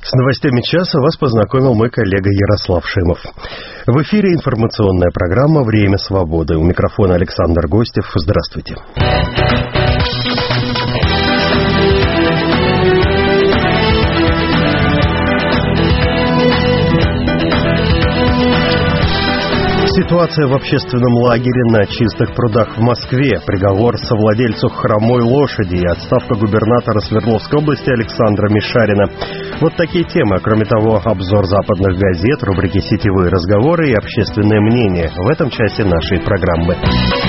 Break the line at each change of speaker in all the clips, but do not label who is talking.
С новостями часа вас познакомил мой коллега Ярослав Шимов. В эфире информационная программа «Время свободы». У микрофона Александр Гостев. Здравствуйте. Ситуация в общественном лагере на Чистых прудах в Москве, приговор совладельцу хромой лошади и отставка губернатора Свердловской области Александра Мишарина. Вот такие темы, а кроме того, обзор западных газет, рубрики «Сетевые разговоры» и общественное мнение в этом часе нашей программы.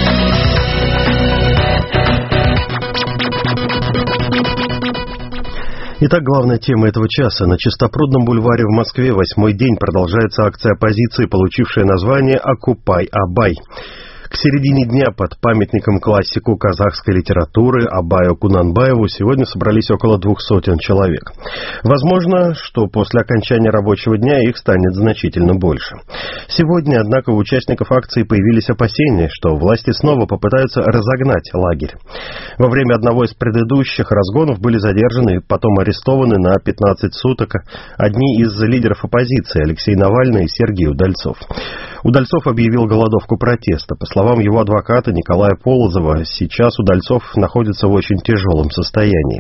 Итак, главная тема этого часа. На Чистопрудном бульваре в Москве 8-й день продолжается акция оппозиции, получившая название «Окупай Абай». К середине дня под памятником классику казахской литературы Абаю Кунанбаеву сегодня собрались около 200 человек. Возможно, что после окончания рабочего дня их станет значительно больше. Сегодня, однако, у участников акции появились опасения, что власти снова попытаются разогнать лагерь. Во время одного из предыдущих разгонов были задержаны и потом арестованы на 15 суток одни из лидеров оппозиции Алексей Навальный и Сергей Удальцов. Удальцов объявил голодовку протеста. По словам его адвоката Николая Полозова, сейчас Удальцов находится в очень тяжелом состоянии.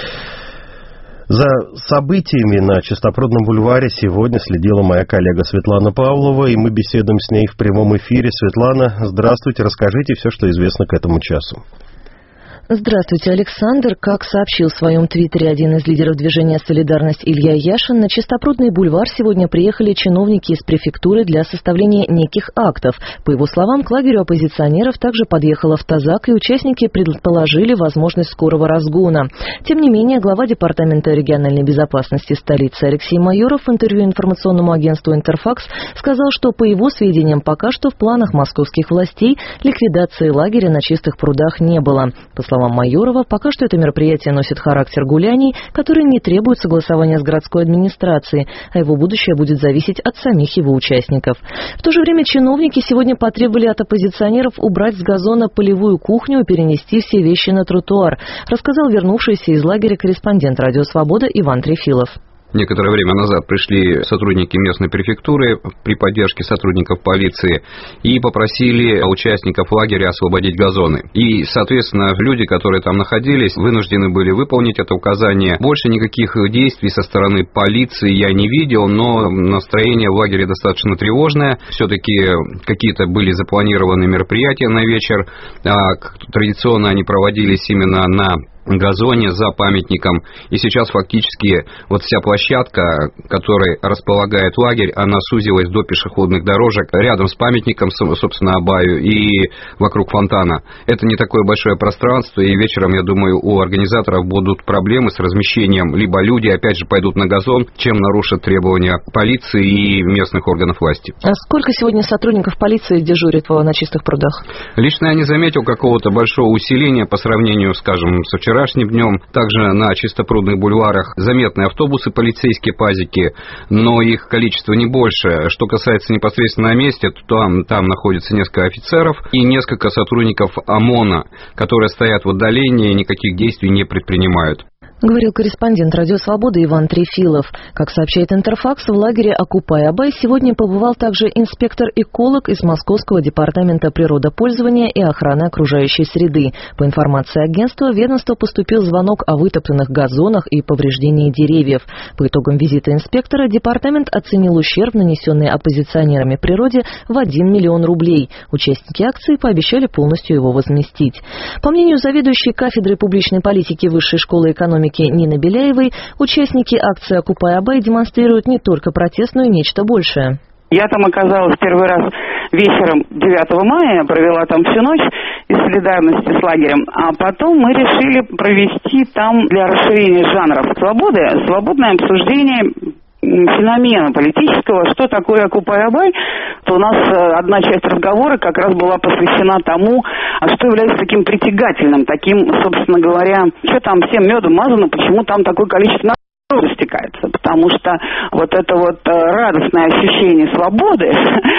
За событиями на Чистопрудном бульваре сегодня следила моя коллега Светлана Павлова, и мы беседуем с ней в прямом эфире. Светлана, здравствуйте, расскажите все, что известно к этому часу.
Здравствуйте, Александр. Как сообщил в своем твиттере один из лидеров движения «Солидарность» Илья Яшин, на Чистопрудный бульвар сегодня приехали чиновники из префектуры для составления неких актов. По его словам, к лагерю оппозиционеров также подъехал автозак, и участники предположили возможность скорого разгона. Тем не менее, глава Департамента региональной безопасности столицы Алексей Майоров в интервью информационному агентству «Интерфакс» сказал, что, по его сведениям, пока что в планах московских властей ликвидации лагеря на Чистых прудах не было. По словам Майорова, пока что это мероприятие носит характер гуляний, которые не требуют согласования с городской администрацией, а его будущее будет зависеть от самих его участников. В то же время чиновники сегодня потребовали от оппозиционеров убрать с газона полевую кухню и перенести все вещи на тротуар, рассказал вернувшийся из лагеря корреспондент «Радио Свобода» Иван Трефилов.
Некоторое время назад пришли сотрудники местной префектуры при поддержке сотрудников полиции и попросили участников лагеря освободить газоны. И, соответственно, люди, которые там находились, вынуждены были выполнить это указание. Больше никаких действий со стороны полиции я не видел, но настроение в лагере достаточно тревожное. Все-таки какие-то были запланированы мероприятия на вечер. Традиционно они проводились именно на газоне за памятником, и сейчас фактически вот вся площадка, которой располагает лагерь, она сузилась до пешеходных дорожек рядом с памятником, собственно, Абаю, и вокруг фонтана. Это не такое большое пространство, и вечером, я думаю, у организаторов будут проблемы с размещением. Либо люди опять же пойдут на газон, чем нарушат требования полиции и местных органов власти.
А сколько сегодня сотрудников полиции дежурит на Чистых прудах?
Лично я не заметил какого-то большого усиления по сравнению, скажем, со вчерашним днем. Также на Чистопрудных бульварах заметны автобусы, полицейские пазики, но их количество не больше. Что касается непосредственно на месте, то там находится несколько офицеров и несколько сотрудников ОМОНа, которые стоят в отдалении и никаких действий не предпринимают.
Говорил корреспондент «Радио Свобода» Иван Трефилов. Как сообщает Интерфакс, в лагере «Окупай Абай» сегодня побывал также инспектор-эколог из Московского департамента природопользования и охраны окружающей среды. По информации агентства, в ведомство поступил звонок о вытоптанных газонах и повреждении деревьев. По итогам визита инспектора департамент оценил ущерб, нанесенный оппозиционерами природе, в 1 миллион рублей. Участники акции пообещали полностью его возместить. По мнению заведующей кафедрой публичной политики Высшей школы экономики Нины Беляевой, участники акции «Окупай Абай» демонстрируют не только протест, но и нечто большее.
Я там оказалась первый раз вечером 9 мая, провела там всю ночь из солидарности с лагерем, а потом мы решили провести там для расширения жанров свободное обсуждение феномена политического, что такое «Окупай Абай», то у нас одна часть разговора как раз была посвящена тому, что является таким притягательным, таким, собственно говоря, что там всем медом мазано, почему там такое количество растекается, потому что вот это вот радостное ощущение свободы,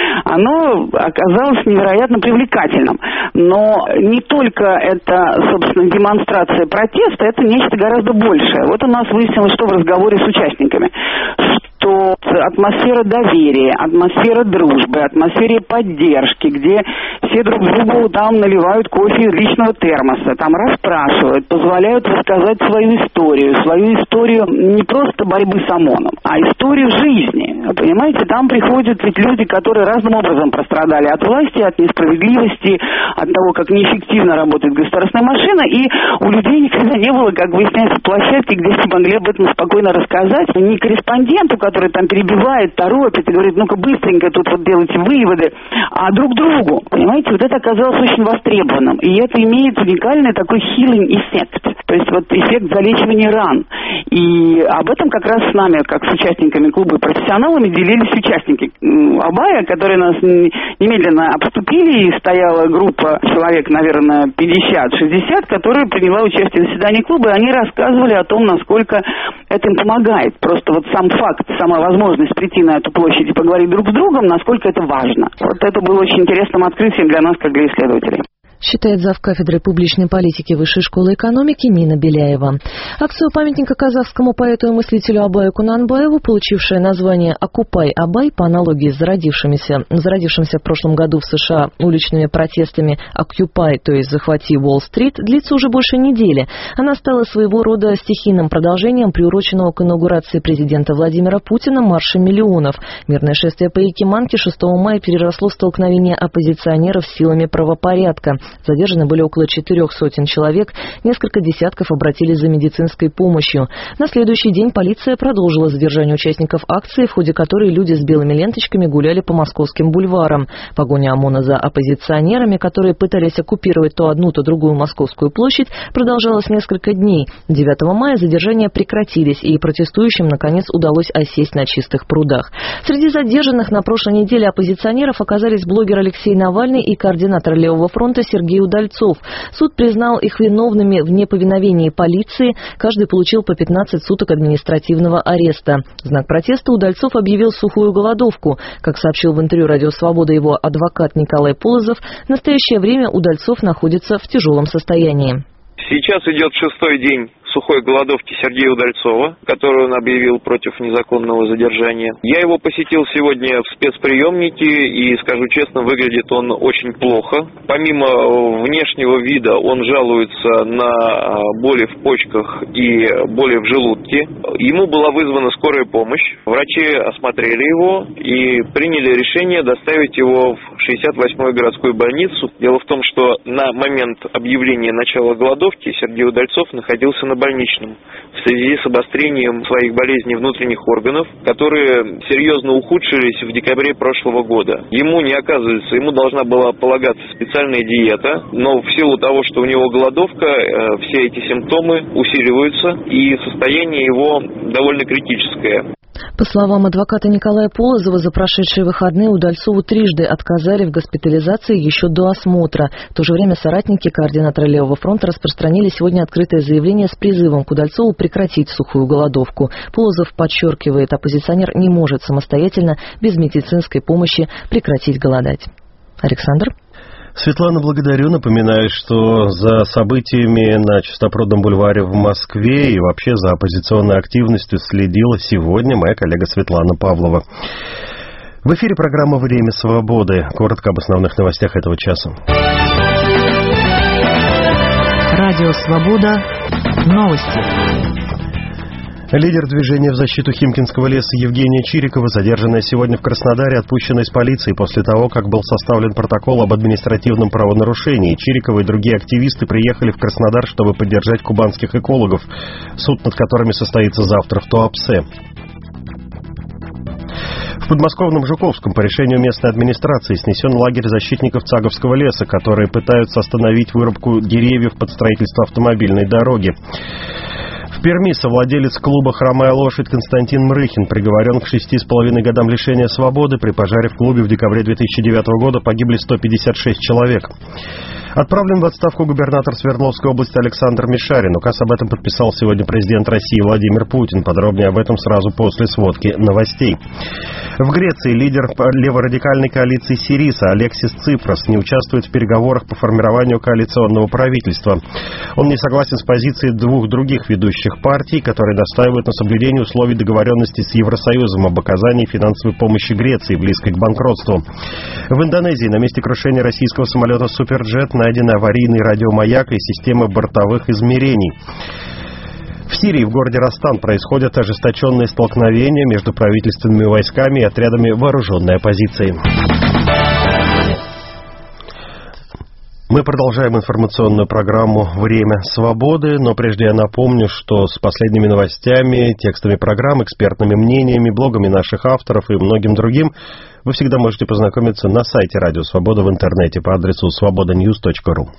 оно оказалось невероятно привлекательным. Но не только это, собственно, демонстрация протеста, это нечто гораздо большее. Вот у нас выяснилось, что в разговоре с участниками, что атмосфера доверия, атмосфера дружбы, атмосфера поддержки, где все друг другу там наливают кофе из личного термоса, там расспрашивают, позволяют рассказать свою историю не просто борьбы с ОМОНом, а историю жизни. Понимаете, там приходят ведь люди, которые разным образом пострадали от власти, от несправедливости, от того, как неэффективно работает государственная машина, и у людей никогда не было, как выясняется, площадки, где все могли об этом спокойно рассказать. Не корреспонденту, который там перебивает, торопит и говорит, ну-ка быстренько тут вот делайте выводы, а друг другу. Понимаете, вот это оказалось очень востребованным. И это имеет уникальный такой healing эффект. То есть вот эффект залечивания ран. И об этом как раз с нами, как с участниками клуба и профессионалами, делились участники Абая, которые нас немедленно обступили, и стояла группа человек, наверное, 50-60, которая приняла участие в заседании клуба, и они рассказывали о том, насколько это им помогает. Просто вот сам факт, сама возможность прийти на эту площадь и поговорить друг с другом, насколько это важно. Вот это было очень интересным открытием для нас, как для исследователей.
Считает завкафедры публичной политики Высшей школы экономики Нина Беляева. Акцию памятника казахскому поэту и мыслителю Абаю Кунанбаеву, получившая название «Окупай Абай» по аналогии с зародившимся в прошлом году в США уличными протестами «Occupy», то есть «Захвати Уолл-стрит», длится уже больше недели. Она стала своего рода стихийным продолжением приуроченного к инаугурации президента Владимира Путина марша миллионов. Мирное шествие по Якиманке 6 мая переросло в столкновение оппозиционеров с силами правопорядка. Задержаны были около 400 человек, несколько десятков обратились за медицинской помощью. На следующий день полиция продолжила задержание участников акции, в ходе которой люди с белыми ленточками гуляли по московским бульварам. Погоня ОМОНа за оппозиционерами, которые пытались оккупировать то одну, то другую Московскую площадь, продолжалась несколько дней. 9 мая задержания прекратились, и протестующим, наконец, удалось осесть на Чистых прудах. Среди задержанных на прошлой неделе оппозиционеров оказались блогер Алексей Навальный и координатор Левого фронта Сергей Удальцов. Суд признал их виновными в неповиновении полиции. Каждый получил по 15 суток административного ареста. В знак протеста Удальцов объявил сухую голодовку. Как сообщил в интервью «Радио Свобода» его адвокат Николай Полозов, в настоящее время Удальцов находится в тяжелом состоянии.
Сейчас идет 6-й день сухой голодовки Сергея Удальцова, которую он объявил против незаконного задержания. Я его посетил сегодня в спецприемнике, и, скажу честно, выглядит он очень плохо. Помимо внешнего вида, он жалуется на боли в почках и боли в желудке. Ему была вызвана скорая помощь. Врачи осмотрели его и приняли решение доставить его в 68-ю городскую больницу. Дело в том, что на момент объявления начала голодовки Сергей Удальцов находился на больничном в связи с обострением своих болезней внутренних органов, которые серьезно ухудшились в декабре прошлого года. Ему должна была полагаться специальная диета, но в силу того, что у него голодовка, все эти симптомы усиливаются, и состояние его довольно критическое.
По словам адвоката Николая Полозова, за прошедшие выходные Удальцову трижды отказали в госпитализации еще до осмотра. В то же время соратники координатора Левого фронта распространили сегодня открытое заявление с призывом к Удальцову прекратить сухую голодовку. Полозов подчеркивает, оппозиционер не может самостоятельно, без медицинской помощи, прекратить голодать. Александр?
Светлана, благодарю. Напоминаю, что за событиями на Чистопрудном бульваре в Москве и вообще за оппозиционной активностью следила сегодня моя коллега Светлана Павлова. В эфире программа «Время свободы». Коротко об основных новостях этого часа.
Радио «Свобода». Новости.
Лидер движения в защиту Химкинского леса Евгения Чирикова, задержанная сегодня в Краснодаре, отпущена из полиции после того, как был составлен протокол об административном правонарушении. Чирикова и другие активисты приехали в Краснодар, чтобы поддержать кубанских экологов, суд над которыми состоится завтра в Туапсе. В подмосковном Жуковском по решению местной администрации снесен лагерь защитников Цаговского леса, которые пытаются остановить вырубку деревьев под строительство автомобильной дороги. В Перми совладелец клуба «Хромая лошадь» Константин Мрыхин приговорен к 6,5 годам лишения свободы. При пожаре в клубе в декабре 2009 года погибли 156 человек. Отправлен в отставку губернатор Свердловской области Александр Мишарин. Указ об этом подписал сегодня президент России Владимир Путин. Подробнее об этом сразу после сводки новостей. В Греции лидер леворадикальной коалиции Сириса Алексис Ципрос не участвует в переговорах по формированию коалиционного правительства. Он не согласен с позицией двух других ведущих правящих партий, которые настаивают на соблюдении условий договоренности с Евросоюзом об оказании финансовой помощи Греции, близкой к банкротству. В Индонезии на месте крушения российского самолета «Суперджет» найдены аварийный радиомаяк и системы бортовых измерений. В Сирии, в городе Растан, происходят ожесточенные столкновения между правительственными войсками и отрядами вооруженной оппозиции. Мы продолжаем информационную программу «Время свободы», но прежде я напомню, что с последними новостями, текстами программ, экспертными мнениями, блогами наших авторов и многим другим вы всегда можете познакомиться на сайте Радио Свобода в интернете по адресу svobodanews.ru.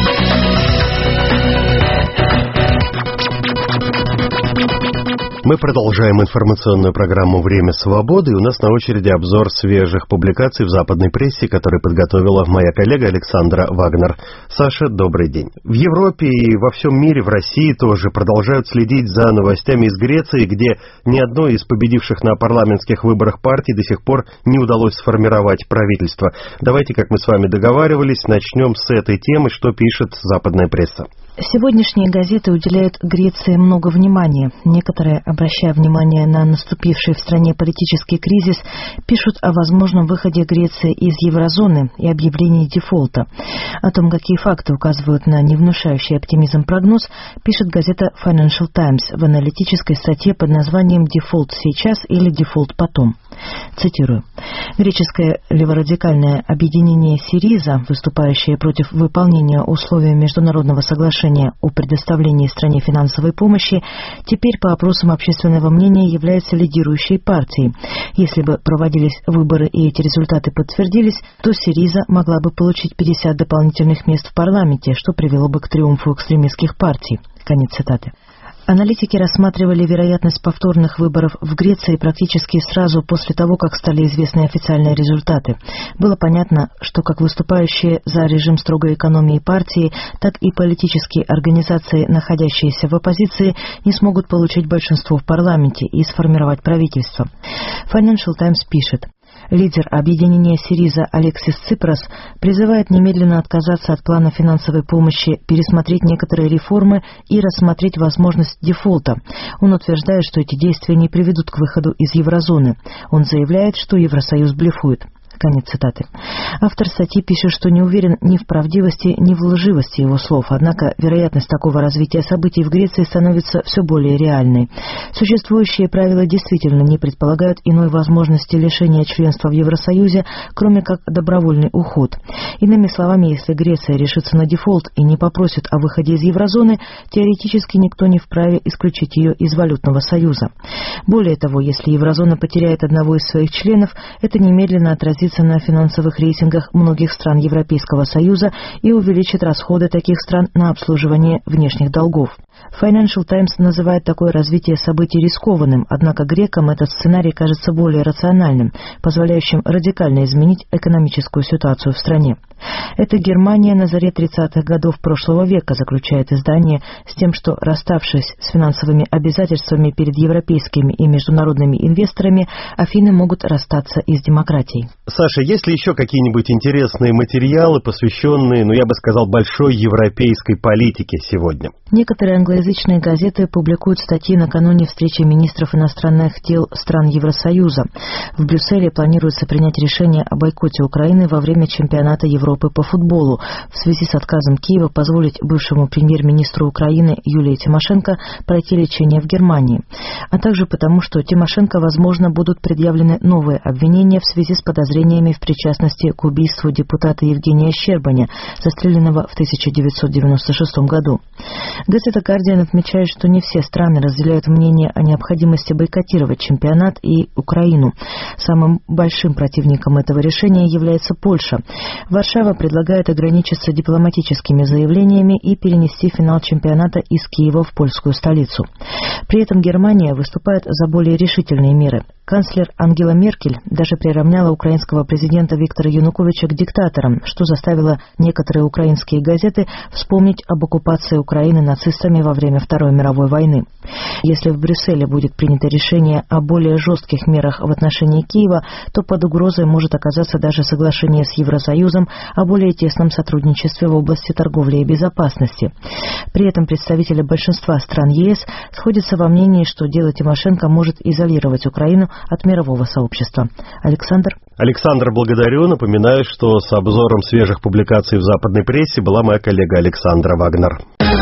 Мы продолжаем информационную программу «Время свободы», и у нас на очереди обзор свежих публикаций в западной прессе, которые подготовила моя коллега Александра Вагнер. Саша, добрый день. В Европе и во всем мире, в России тоже продолжают следить за новостями из Греции, где ни одной из победивших на парламентских выборах партий до сих пор не удалось сформировать правительство. Давайте, как мы с вами договаривались, начнем с этой темы, что пишет западная пресса.
Сегодняшние газеты уделяют Греции много внимания. Некоторые, обращая внимание на наступивший в стране политический кризис, пишут о возможном выходе Греции из еврозоны и объявлении дефолта. О том, какие факты указывают на невнушающий оптимизм прогноз, пишет газета Financial Times в аналитической статье под названием «Дефолт сейчас» или «Дефолт потом». Цитирую. Греческое леворадикальное объединение Сириза, выступающее против выполнения условий международного соглашения о предоставлении стране финансовой помощи, теперь по опросам общественного мнения является лидирующей партией. Если бы проводились выборы и эти результаты подтвердились, то Сириза могла бы получить 50 дополнительных мест в парламенте, что привело бы к триумфу экстремистских партий. Конец цитаты. Аналитики рассматривали вероятность повторных выборов в Греции практически сразу после того, как стали известны официальные результаты. Было понятно, что как выступающие за режим строгой экономии партии, так и политические организации, находящиеся в оппозиции, не смогут получить большинство в парламенте и сформировать правительство. Financial Times пишет. Лидер объединения Сириза Алексис Ципрос призывает немедленно отказаться от плана финансовой помощи, пересмотреть некоторые реформы и рассмотреть возможность дефолта. Он утверждает, что эти действия не приведут к выходу из еврозоны. Он заявляет, что Евросоюз блефует. Конец цитаты. Автор статьи пишет, что не уверен ни в правдивости, ни в лживости его слов, однако вероятность такого развития событий в Греции становится все более реальной. Существующие правила действительно не предполагают иной возможности лишения членства в Евросоюзе, кроме как добровольный уход. Иными словами, если Греция решится на дефолт и не попросит о выходе из еврозоны, теоретически никто не вправе исключить ее из валютного союза. Более того, если еврозона потеряет одного из своих членов, это немедленно отразится на финансовых рейтингах многих стран Европейского Союза и увеличит расходы таких стран на обслуживание внешних долгов. Financial Times называет такое развитие событий рискованным, однако грекам этот сценарий кажется более рациональным, позволяющим радикально изменить экономическую ситуацию в стране. Это Германия на заре 30-х годов прошлого века, заключает издание, с тем, что, расставшись с финансовыми обязательствами перед европейскими и международными инвесторами, Афины могут расстаться и с демократией.
Саша, есть ли еще какие-нибудь интересные материалы, посвященные, я бы сказал, большой европейской политике сегодня?
Некоторые англоязычные газеты публикуют статьи накануне встречи министров иностранных дел стран Евросоюза. В Брюсселе планируется принять решение о бойкоте Украины во время чемпионата Европы по футболу в связи с отказом Киева позволить бывшему премьер-министру Украины Юлии Тимошенко пройти лечение в Германии, а также потому, что Тимошенко, возможно, будут предъявлены новые обвинения в связи с подозрениями в причастности к убийству депутата Евгения Щербаня, застреленного в 1996 году. Газета «Гардиан» отмечает, что не все страны разделяют мнение о необходимости бойкотировать чемпионат и Украину. Самым большим противником этого решения является Польша. Варшава предлагает ограничиться дипломатическими заявлениями и перенести финал чемпионата из Киева в польскую столицу. При этом Германия выступает за более решительные меры. Канцлер Ангела Меркель даже приравняла украинского президента Виктора Януковича к диктаторам, что заставило некоторые украинские газеты вспомнить об оккупации Украины нацистами нацистами во время Второй мировой войны. Если в Брюсселе будет принято решение о более жестких мерах в отношении Киева, то под угрозой может оказаться даже соглашение с Евросоюзом о более тесном сотрудничестве в области торговли и безопасности. При этом представители большинства стран ЕС сходятся во мнении, что дело Тимошенко может изолировать Украину от мирового сообщества.
Александр, благодарю. Напоминаю, что с обзором свежих публикаций в западной прессе была моя коллега Александра Вагнер.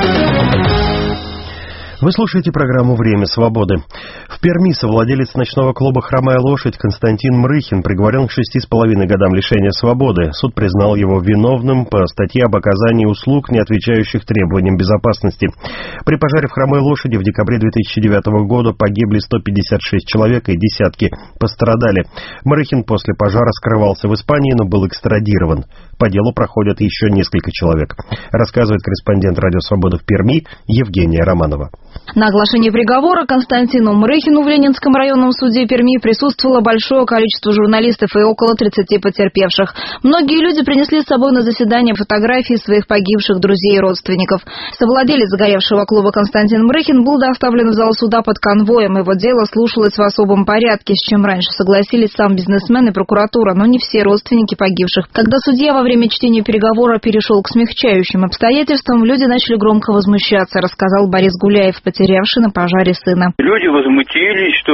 Вы слушаете программу «Время свободы». В Перми совладелец ночного клуба «Хромая лошадь» Константин Мрыхин приговорен к 6,5 годам лишения свободы. Суд признал его виновным по статье об оказании услуг, не отвечающих требованиям безопасности. При пожаре в «Хромой лошади» в декабре 2009 года погибли 156 человек и десятки пострадали. Мрыхин после пожара скрывался в Испании, но был экстрадирован. По делу проходят еще несколько человек. Рассказывает корреспондент «Радио Свобода» в Перми Евгения Романова.
На оглашении приговора Константину Мрыхину в Ленинском районном суде Перми присутствовало большое количество журналистов и около 30 потерпевших. Многие люди принесли с собой на заседание фотографии своих погибших друзей и родственников. Совладелец загоревшего клуба Константин Мрыхин был доставлен в зал суда под конвоем. Его дело слушалось в особом порядке, с чем раньше согласились сам бизнесмен и прокуратура, но не все родственники погибших. Когда судья во время чтения переговора перешел к смягчающим обстоятельствам, люди начали громко возмущаться, рассказал Борис Гуляев, потерявший на пожаре сына.
Люди возмутились, что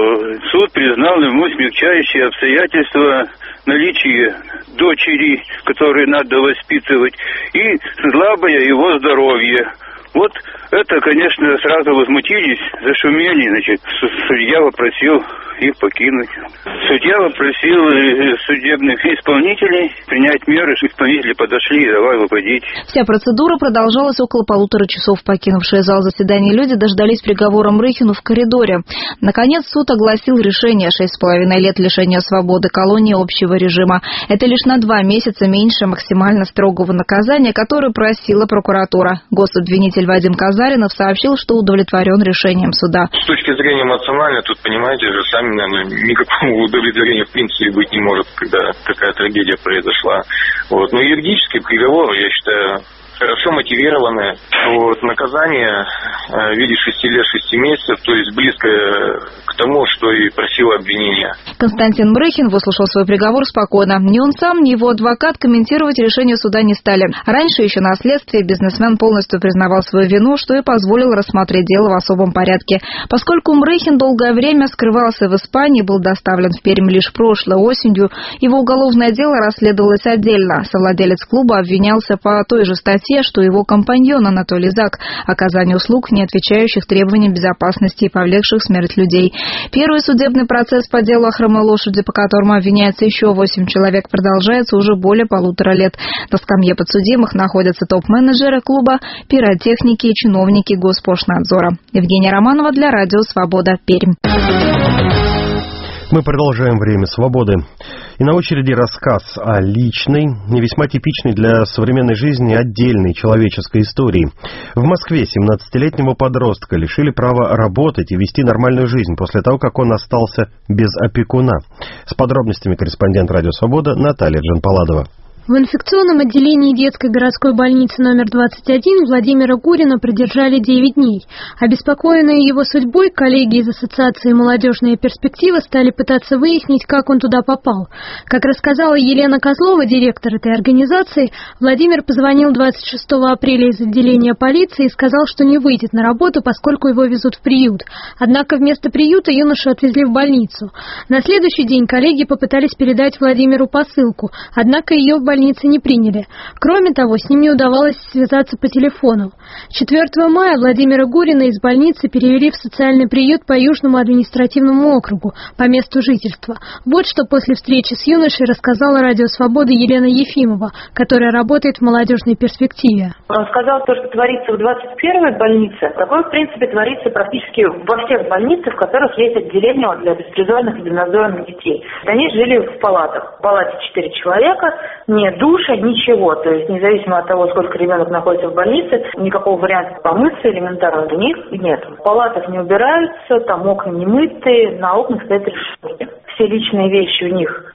суд признал ему смягчающие обстоятельства наличие дочери, которую надо воспитывать, и слабое его здоровье. Вот это, конечно, сразу возмутились, зашумели, значит, судья попросил их покинуть. Судья попросил судебных исполнителей принять меры, исполнители подошли и давай выходить.
Вся процедура продолжалась около 1,5 часов. Покинувшие зал заседаний люди дождались приговора Мрыхину в коридоре. Наконец суд огласил решение: 6,5 лет лишения свободы, колония общего режима. Это лишь на 2 месяца меньше максимально строгого наказания, которое просила прокуратура. Гособвинитель Вадим Казаринов сообщил, что удовлетворен решением суда.
С точки зрения эмоциональной, тут, понимаете же, сами, наверное, никакого удовлетворения в принципе быть не может, когда такая трагедия произошла. Вот. Но юридический приговор, я считаю, хорошо мотивированное. Вот. Наказание в виде 6 лет 6 месяцев, то есть близко к тому, что и просило обвинение.
Константин Мрыхин выслушал свой приговор спокойно. Ни он сам, ни его адвокат комментировать решение суда не стали. Раньше еще на следствии бизнесмен полностью признавал свою вину, что и позволил рассмотреть дело в особом порядке. Поскольку Мрыхин долгое время скрывался в Испании, был доставлен в Пермь лишь прошлой осенью, его уголовное дело расследовалось отдельно. Совладелец клуба обвинялся по той же статье, что его компаньон Анатолий Зак, оказание услуг, не отвечающих требованиям безопасности и повлекших смерть людей. Первый судебный процесс по делу о «Хромой лошади», по которому обвиняется еще 8 человек, продолжается уже более 1,5 лет. На скамье подсудимых находятся топ-менеджеры клуба, пиротехники и чиновники Госпошнадзора. Евгения Романова для Радио Свобода, Пермь.
Мы продолжаем «Время свободы». И на очереди рассказ о личной, не весьма типичной для современной жизни отдельной человеческой истории. В Москве 17-летнего подростка лишили права работать и вести нормальную жизнь после того, как он остался без опекуна. С подробностями корреспондент «Радио Свобода» Наталья Джанпаладова.
В инфекционном отделении детской городской больницы номер 21 Владимира Гурина продержали 9 дней. Обеспокоенные его судьбой, коллеги из Ассоциации «Молодежная перспектива» стали пытаться выяснить, как он туда попал. Как рассказала Елена Козлова, директор этой организации, Владимир позвонил 26 апреля из отделения полиции и сказал, что не выйдет на работу, поскольку его везут в приют. Однако вместо приюта юношу отвезли в больницу. На следующий день коллеги попытались передать Владимиру посылку, однако ее в больнице не приняли. Кроме того, с ним не удавалось связаться по телефону. 4 мая Владимира Гурина из больницы перевели в социальный приют по Южному административному округу, по месту жительства. Вот что после встречи с юношей рассказала Радио Свобода Елена Ефимова, которая работает в молодежной перспективе.
Он сказал, то, что творится в 21-й больнице, такое, в принципе, творится практически во всех больницах, в которых есть отделения для беспризорных и безнадзорных детей. Они жили в палатах. В палате 4 человека, нет душа, ничего. То есть независимо от того, сколько ребенок находится в больнице, никакого варианта помыться элементарно для них нет. В палатах не убираются, там окна не мытые, на окнах стоят решетки. Все личные вещи у них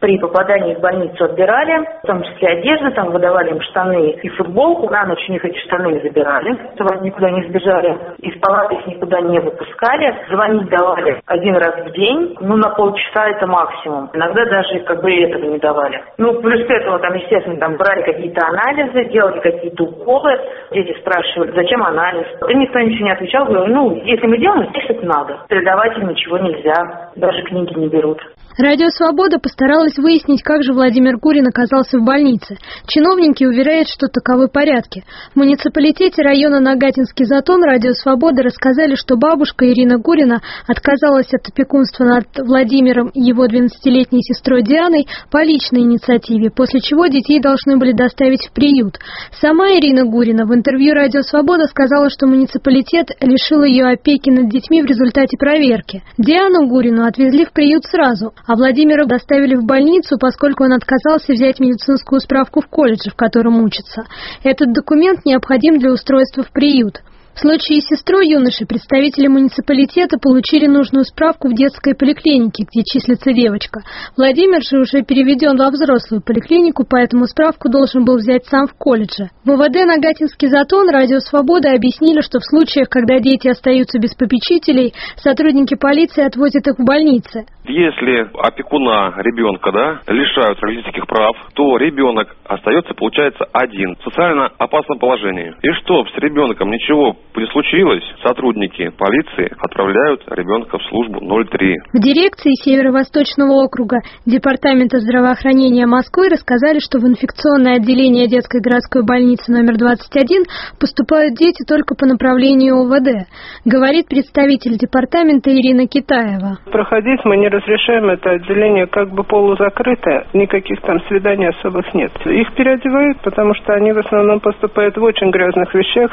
при попадании в больницу отбирали, в том числе одежду, там выдавали им штаны и футболку. На ночь у них эти штаны забирали, чтобы они никуда не сбежали. Из палаты их никуда не выпускали. Звонить давали 1 раз в день, на полчаса это максимум. Иногда даже и этого не давали. Плюс к этому там, естественно, брали какие-то анализы, делали какие-то уколы. Дети спрашивали, зачем анализ. И никто ничего не отвечал. Говорю, если мы делаем, значит надо. Передавать им ничего нельзя. Даже книги не берут.
Радио «Свобода» постаралась выяснить, как же Владимир Гурин оказался в больнице. Чиновники уверяют, что таковы порядки. В муниципалитете района Нагатинский Затон Радио «Свобода» рассказали, что бабушка Ирина Гурина отказалась от опекунства над Владимиром и его 12-летней сестрой Дианой по личной инициативе, после чего детей должны были доставить в приют. Сама Ирина Гурина в интервью Радио «Свобода» сказала, что муниципалитет лишил ее опеки над детьми в результате проверки. Диану Гурину отвезли в приют сразу, а Владимира доставили в больницу, поскольку он отказался взять медицинскую справку в колледже, в котором учится. Этот документ необходим для устройства в приют. В случае с сестрой юноши представители муниципалитета получили нужную справку в детской поликлинике, где числится девочка. Владимир же уже переведен во взрослую поликлинику, поэтому справку должен был взять сам в колледже. В УВД Нагатинский Затон Радио «Свобода» объяснили, что в случаях, когда дети остаются без попечителей, сотрудники полиции отвозят их в больницы.
Если опекуна ребенка лишают родительских прав, то ребенок остается, получается, один в социально опасном положении. И чтоб с ребенком ничего не случилось, сотрудники полиции отправляют ребенка в службу 03.
В дирекции Северо-Восточного округа Департамента здравоохранения Москвы рассказали, что в инфекционное отделение детской городской больницы номер 21 поступают дети только по направлению УВД, говорит представитель департамента Ирина Китаева.
Проходить мы не разрешаем, это отделение полузакрытое, никаких там свиданий особых нет. Их переодевают, потому что они в основном поступают в очень грязных вещах,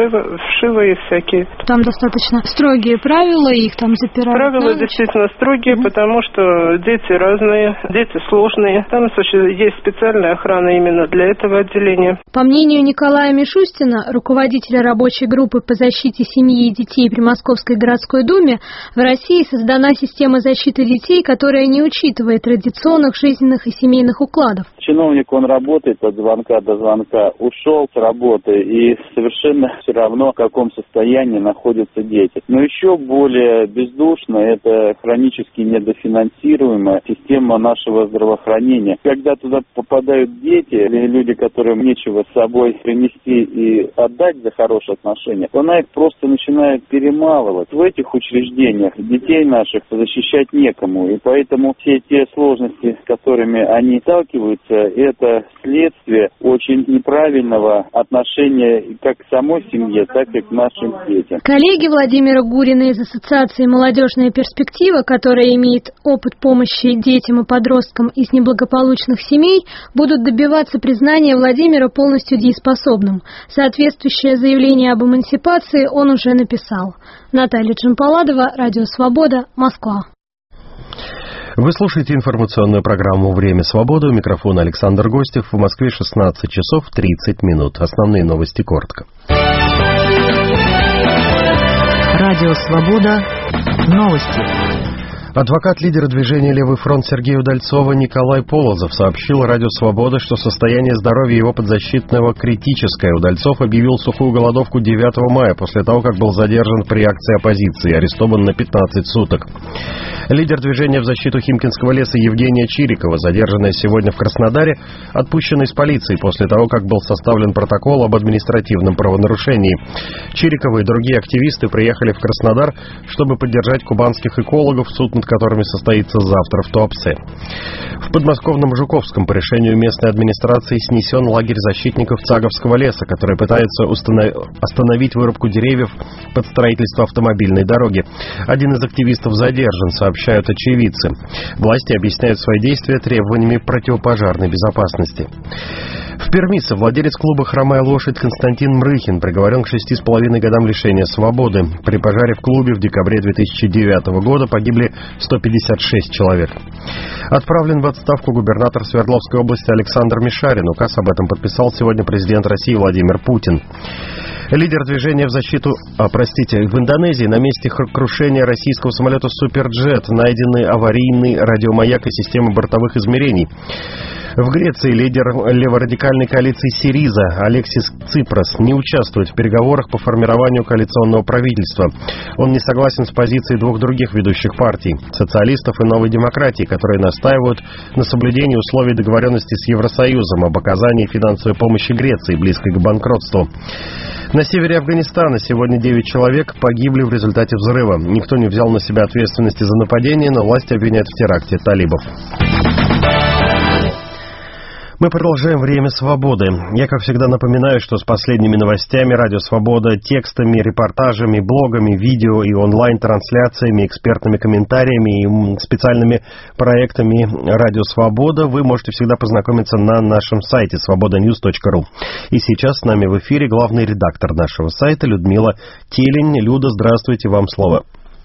вшивые всякие.
Там достаточно строгие правила, их там запирают.
Правила действительно строгие, потому что дети разные, дети сложные. Там есть специальная охрана именно для этого отделения.
По мнению Николая Мишустина, руководителя рабочей группы по защите семьи и детей при Московской городской думе, в России создана система защиты детей, которая не учитывает традиционных жизненных и семейных укладов.
Чиновник, он работает от звонка до звонка, ушел с работы, и совершенно все равно, в каком состоянии находятся дети. Но еще более бездушно это хронически недофинансируемая система нашего здравоохранения. Когда туда попадают дети или люди, которым нечего с собой принести и отдать за хорошие отношения, то она их просто начинает перемалывать. В этих учреждениях детей наших защищать некому, и поэтому все те сложности, с которыми они сталкиваются, это следствие очень неправильного отношения как к самой семье, так и к нашим детям.
Коллеги Владимира Гурина из Ассоциации «Молодежная перспектива», которая имеет опыт помощи детям и подросткам из неблагополучных семей, будут добиваться признания Владимира полностью дееспособным. Соответствующее заявление об эмансипации он уже написал. Наталья Джампаладова, Радио «Свобода», Москва.
Вы слушаете информационную программу «Время свободы». У микрофона Александр Гостев. В Москве 16 часов 30 минут. Основные новости коротко.
Радио «Свобода». Новости.
Адвокат лидера движения «Левый фронт» Сергея Удальцова Николай Полозов сообщил Радио «Свобода», что состояние здоровья его подзащитного критическое. Удальцов объявил сухую голодовку 9 мая, после того, как был задержан при акции оппозиции, арестован на 15 суток. Лидер движения в защиту Химкинского леса Евгения Чирикова, задержанная сегодня в Краснодаре, отпущена из полиции после того, как был составлен протокол об административном правонарушении. Чирикова и другие активисты приехали в Краснодар, чтобы поддержать кубанских экологов, суд над которыми состоится завтра в Туапсе. В подмосковном Жуковском по решению местной администрации снесен лагерь защитников Цаговского леса, который пытается остановить вырубку деревьев под строительство автомобильной дороги. Один из активистов задержан, сообщают очевидцы. Власти объясняют свои действия требованиями противопожарной безопасности. В Перми совладелец клуба «Хромая лошадь» Константин Мрыхин приговорен к 6,5 годам лишения свободы. При пожаре в клубе в декабре 2009 года погибли 156 человек. Отправлен в отставку губернатор Свердловской области Александр Мишарин. Указ об этом подписал сегодня президент России Владимир Путин. Лидер движения в Индонезии на месте крушения российского самолета «Суперджет» найдены аварийный радиомаяк и система бортовых измерений. В Греции лидер леворадикальной коалиции «Сириза» Алексис Ципрос не участвует в переговорах по формированию коалиционного правительства. Он не согласен с позицией двух других ведущих партий – социалистов и Новой демократии, которые настаивают на соблюдении условий договоренности с Евросоюзом об оказании финансовой помощи Греции, близкой к банкротству. На севере Афганистана сегодня 9 человек погибли в результате взрыва. Никто не взял на себя ответственности за нападение, но власти обвиняют в теракте талибов. Мы продолжаем «Время свободы». Я, как всегда, напоминаю, что с последними новостями «Радио Свобода», текстами, репортажами, блогами, видео и онлайн-трансляциями, экспертными комментариями и специальными проектами «Радио Свобода» вы можете всегда познакомиться на нашем сайте svobodanews.ru. И сейчас с нами в эфире главный редактор нашего сайта Людмила Телень. Люда, здравствуйте, вам слово.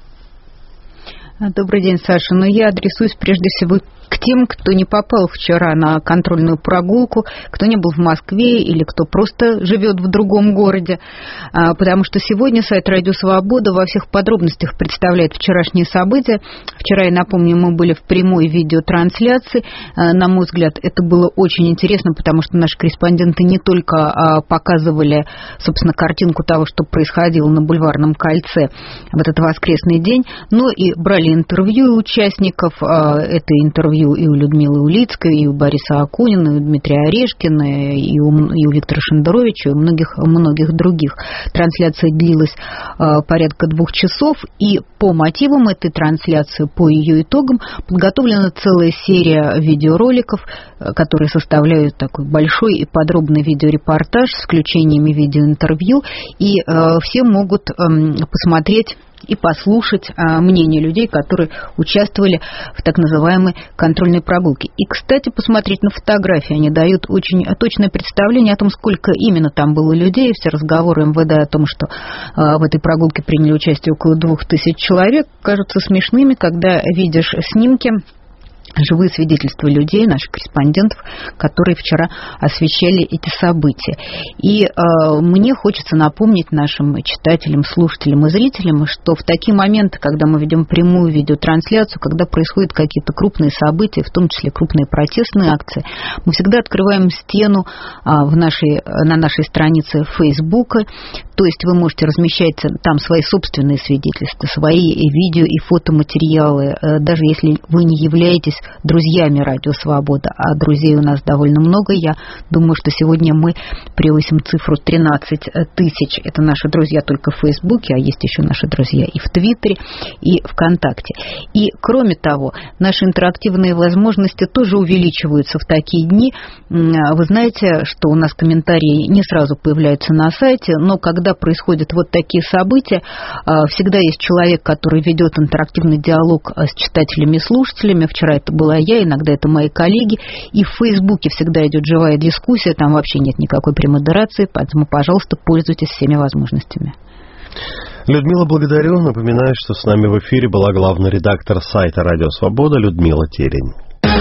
Добрый день, Саша. Я адресуюсь прежде всего к тем, кто не попал вчера на контрольную прогулку, кто не был в Москве или кто просто живет в другом городе, потому что сегодня сайт «Радио Свобода» во всех подробностях представляет вчерашние события. Вчера, я напомню, мы были в прямой видеотрансляции. На мой взгляд, это было очень интересно, потому что наши корреспонденты не только показывали, собственно, картинку того, что происходило на Бульварном кольце в этот воскресный день, но и брали интервью участников. Это интервью и у Людмилы Улицкой, и у Бориса Акунина, и у Дмитрия Орешкина, и у Виктора Шендеровича, и у многих других. Трансляция длилась порядка 2 часов, и по мотивам этой трансляции, по ее итогам, подготовлена целая серия видеороликов, которые составляют такой большой и подробный видеорепортаж с включениями видеоинтервью, и все могут посмотреть и послушать мнение людей, которые участвовали в так называемой контрольной прогулке. И, кстати, посмотреть на фотографии. Они дают очень точное представление о том, сколько именно там было людей. Все разговоры МВД о том, что в этой прогулке приняли участие около 2000 человек, кажутся смешными, когда видишь снимки, живые свидетельства людей, наших корреспондентов, которые вчера освещали эти события. И мне хочется напомнить нашим читателям, слушателям и зрителям, что в такие моменты, когда мы ведем прямую видеотрансляцию, когда происходят какие-то крупные события, в том числе крупные протестные акции, мы всегда открываем стену на нашей странице Фейсбука. То есть вы можете размещать там свои собственные свидетельства, свои видео и фотоматериалы, даже если вы не являетесь друзьями «Радио Свобода», а друзей у нас довольно много. Я думаю, что сегодня мы превысим цифру 13 тысяч. Это наши друзья только в Фейсбуке, а есть еще наши друзья и в Твиттере, и ВКонтакте. И, кроме того, наши интерактивные возможности тоже увеличиваются в такие дни. Вы знаете, что у нас комментарии не сразу появляются на сайте, но когда происходят вот такие события, всегда есть человек, который ведет интерактивный диалог с читателями и слушателями. Вчера это была я, иногда это мои коллеги. И в Фейсбуке всегда идет живая дискуссия, там вообще нет никакой премодерации, поэтому, пожалуйста, пользуйтесь всеми возможностями.
Людмила, благодарю. Напоминаю, что с нами в эфире была главный редактор сайта «Радио Свобода» Людмила Телень.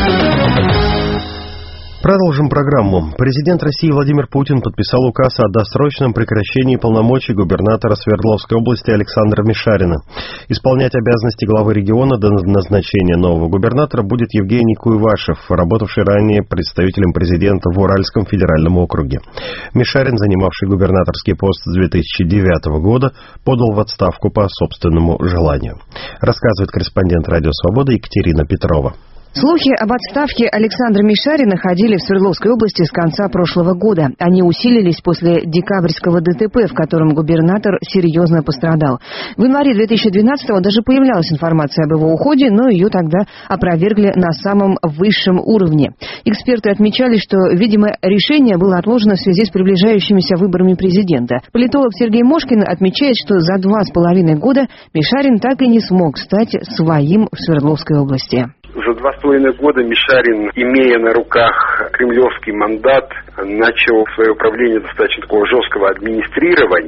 Продолжим программу. Президент России Владимир Путин подписал указ о досрочном прекращении полномочий губернатора Свердловской области Александра Мишарина. Исполнять обязанности главы региона до назначения нового губернатора будет Евгений Куйвашев, работавший ранее представителем президента в Уральском федеральном округе. Мишарин, занимавший губернаторский пост с 2009 года, подал в отставку по собственному желанию. Рассказывает корреспондент «Радио Свобода» Екатерина Петрова.
Слухи об отставке Александра Мишарина ходили в Свердловской области с конца прошлого года. Они усилились после декабрьского ДТП, в котором губернатор серьезно пострадал. В январе 2012-го даже появлялась информация об его уходе, но ее тогда опровергли на самом высшем уровне. Эксперты отмечали, что, видимо, решение было отложено в связи с приближающимися выборами президента. Политолог Сергей Мошкин отмечает, что за 2,5 года Мишарин так и не смог стать своим в Свердловской области.
За 2,5 года Мишарин, имея на руках кремлевский мандат, начал свое управление достаточно такого жесткого администрирования.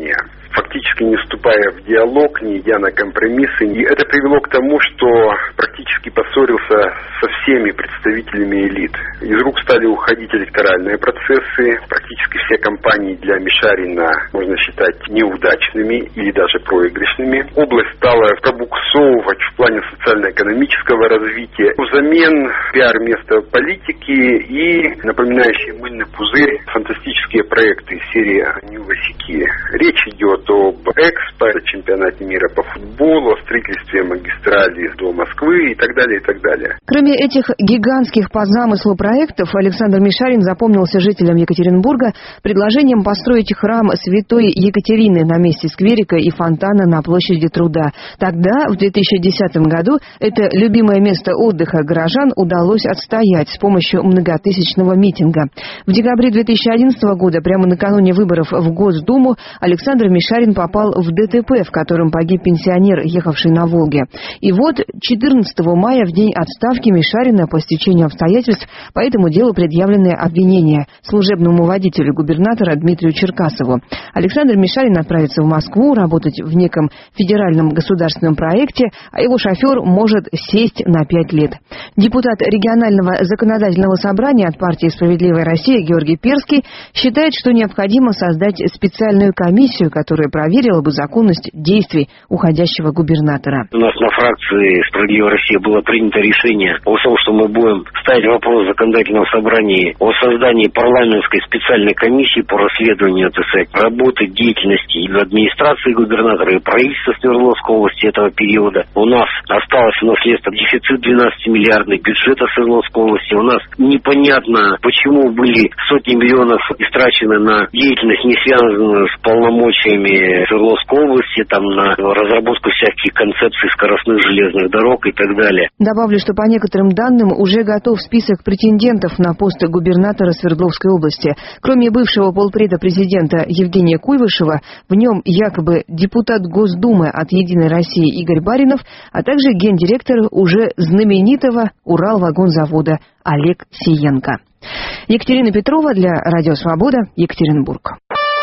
фактически не вступая в диалог, не идя на компромиссы. И это привело к тому, что практически поссорился со всеми представителями элит. Из рук стали уходить электоральные процессы. Практически все кампании для Мишарина можно считать неудачными или даже проигрышными. Область стала пробуксовывать в плане социально-экономического развития. Взамен пиар-место политики и напоминающий мыльный пузырь фантастические проекты из серии «Нью-Васики». Речь идет об Экспо, чемпионате мира по футболу, о строительстве магистрали до Москвы и так далее, и так далее.
Кроме этих гигантских по замыслу проектов, Александр Мишарин запомнился жителям Екатеринбурга предложением построить храм Святой Екатерины на месте скверика и фонтана на площади Труда. Тогда, в 2010 году, это любимое место отдыха горожан удалось отстоять с помощью многотысячного митинга. В декабре 2011 года, прямо накануне выборов в Госдуму, Александр Мишарин попал в ДТП, в котором погиб пенсионер, ехавший на «Волге». И вот 14 мая, в день отставки Мишарина, по стечению обстоятельств, по этому делу предъявлены обвинения служебному водителю губернатора Дмитрию Черкасову. Александр Мишарин отправится в Москву работать в неком федеральном государственном проекте, а его шофер может сесть на 5 лет. Депутат регионального законодательного собрания от партии «Справедливая Россия» Георгий Перский считает, что необходимо создать специальную комиссию, которая проверила бы законность действий уходящего губернатора.
У нас на фракции «Справедливая Россия» было принято решение о том, что мы будем ставить вопрос в законодательном собрании о создании парламентской специальной комиссии по расследованию, работы, деятельности и администрации губернатора, и правительства Свердловской области этого периода. У нас осталось в наследство дефицит 12-миллиардный бюджета Свердловской области. У нас непонятно, почему были сотни миллионов истрачены на деятельность, не связанную с полномочиями Свердловской области, там на разработку всяких концепций скоростных железных дорог и так далее.
Добавлю, что по некоторым данным уже готов список претендентов на пост губернатора Свердловской области. Кроме бывшего полпреда президента Евгения Куйвышева, в нем якобы депутат Госдумы от «Единой России» Игорь Баринов, а также гендиректор уже знаменитого Уралвагонзавода Олег Сиенко. Екатерина Петрова для Радио Свобода, Екатеринбург.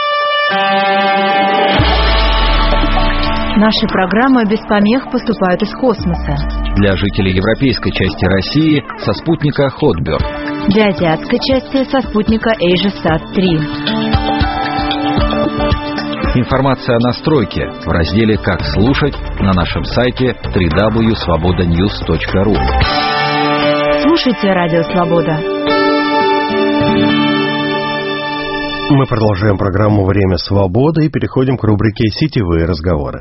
Наши программы без помех поступают из космоса.
Для жителей европейской части России со спутника Hotbird.
Для азиатской части со спутника AsiaSat-3.
Информация о настройке в разделе «Как слушать» на нашем сайте www.svobodanews.ru.
Слушайте Радио Свобода.
Мы продолжаем программу «Время свободы» и переходим к рубрике «Сетевые разговоры».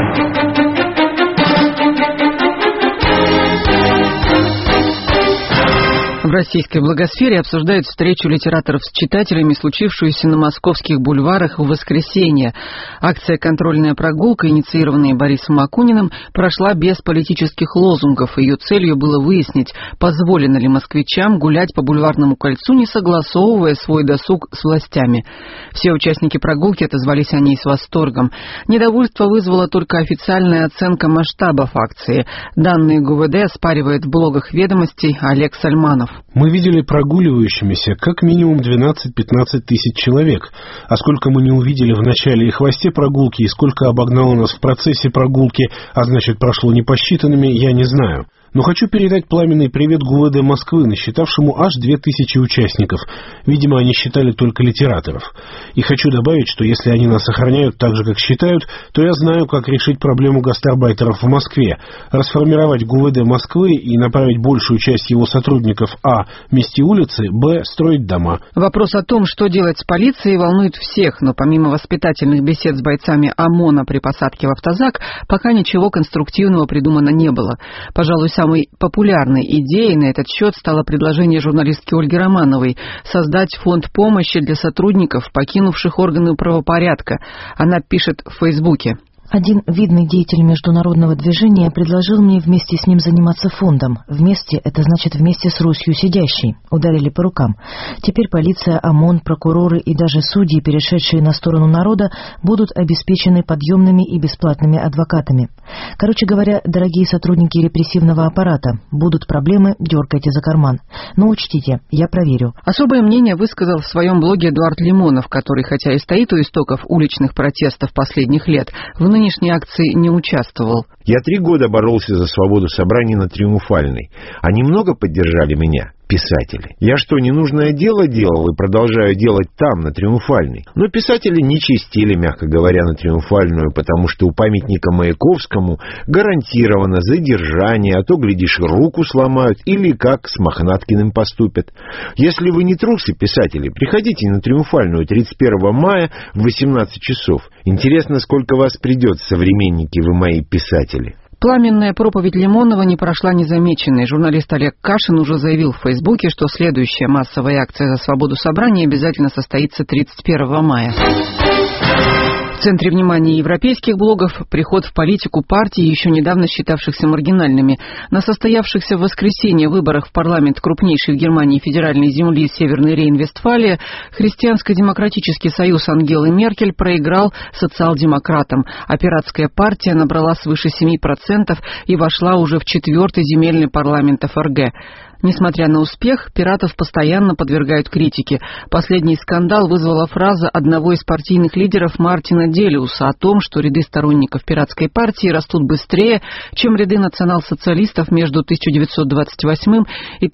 В российской блогосфере обсуждают встречу литераторов с читателями, случившуюся на московских бульварах в воскресенье. Акция «Контрольная прогулка», инициированная Борисом Акуниным, прошла без политических лозунгов. Ее целью было выяснить, позволено ли москвичам гулять по Бульварному кольцу, не согласовывая свой досуг с властями. Все участники прогулки отозвались о ней с восторгом. Недовольство вызвала только официальная оценка масштабов акции. Данные ГУВД оспаривает в блогах «Ведомостей» Олег Сальманов.
Мы видели прогуливающимися как минимум 12-15 тысяч человек. А сколько мы не увидели в начале и хвосте прогулки, и сколько обогнало нас в процессе прогулки, а значит прошло непосчитанными, я не знаю. Но хочу передать пламенный привет ГУВД Москвы, насчитавшему аж 2000 участников. Видимо, они считали только литераторов. И хочу добавить, что если они нас охраняют так же, как считают, то я знаю, как решить проблему гастарбайтеров в Москве. Расформировать ГУВД Москвы и направить большую часть его сотрудников а. мести улицы, б. строить дома.
Вопрос о том, что делать с полицией, волнует всех, но помимо воспитательных бесед с бойцами ОМОНа при посадке в автозак, пока ничего конструктивного придумано не было. Пожалуй, самой популярной идеей на этот счет стало предложение журналистки Ольги Романовой создать фонд помощи для сотрудников, покинувших органы правопорядка. Она пишет в Фейсбуке:
Один видный деятель международного движения предложил мне вместе с ним заниматься фондом. Вместе — это значит вместе с Русью сидящей. Ударили по рукам. Теперь полиция, ОМОН, прокуроры и даже судьи, перешедшие на сторону народа, будут обеспечены подъемными и бесплатными адвокатами. Короче говоря, дорогие сотрудники репрессивного аппарата, будут проблемы, дергайте за карман. Но учтите, я проверю.
Особое мнение высказал в своем блоге Эдуард Лимонов, который, хотя и стоит у истоков уличных протестов последних лет, в нынешней акции не участвовал.
Я 3 года боролся за свободу собраний на Триумфальной. Они много поддержали меня, писатели. Я что, ненужное дело делал и продолжаю делать там, на Триумфальной? Но писатели не чистили, мягко говоря, на Триумфальную, потому что у памятника Маяковскому гарантировано задержание, а то, глядишь, руку сломают или как с Мохнаткиным поступят. Если вы не трусы, писатели, приходите на Триумфальную 31 мая в 18 часов. Интересно, сколько вас придет, современники вы мои писатели.
Пламенная проповедь Лимонова не прошла незамеченной. Журналист Олег Кашин уже заявил в Фейсбуке, что следующая массовая акция за свободу собрания обязательно состоится 31 мая. В центре внимания европейских блогов приход в политику партий, еще недавно считавшихся маргинальными. На состоявшихся в воскресенье выборах в парламент крупнейшей в Германии федеральной земли Северный Рейн-Вестфалия Христианско-демократический союз Ангелы Меркель проиграл социал-демократам, а пиратская партия набрала свыше 7% и вошла уже в 4-й земельный парламент ФРГ. Несмотря на успех, пиратов постоянно подвергают критике. Последний скандал вызвала фраза одного из партийных лидеров Мартина Делиуса о том, что ряды сторонников пиратской партии растут быстрее, чем ряды национал-социалистов между 1928 и